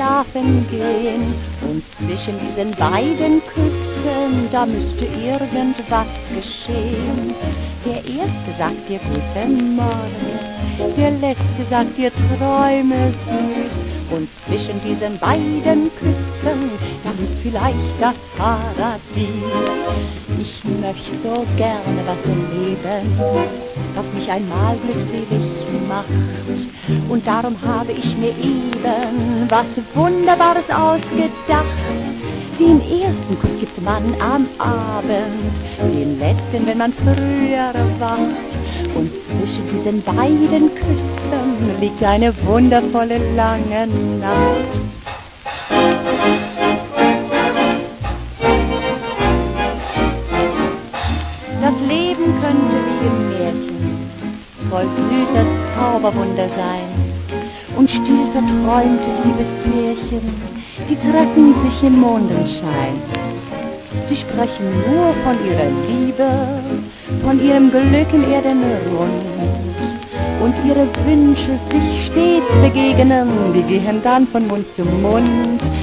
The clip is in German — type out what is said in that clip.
schlafen gehen. Und zwischen diesen beiden Küssen, da müsste irgendwas geschehen. Der erste sagt dir guten Morgen, der letzte sagt dir träume süß. Und zwischen diesen beiden Küssen, da liegt vielleicht das Paradies. Ich möchte so gerne was erleben, was mich einmal glückselig macht. Und darum habe ich mir eben was Wunderbares ausgedacht. Den ersten Kuss gibt man am Abend, den letzten, wenn man früher wacht. Und zwischen diesen beiden Küssen liegt eine wundervolle lange Nacht. Das Leben könnte wie im Märchen voll süßer Zauberwunder sein. Und still verträumte Liebespärchen, die treffen sich im Mondenschein. Sie sprechen nur von ihrer Liebe, von ihrem Glück im Erdenrund. Und ihre Wünsche sich stets begegnen, die gehen dann von Mund zu Mund.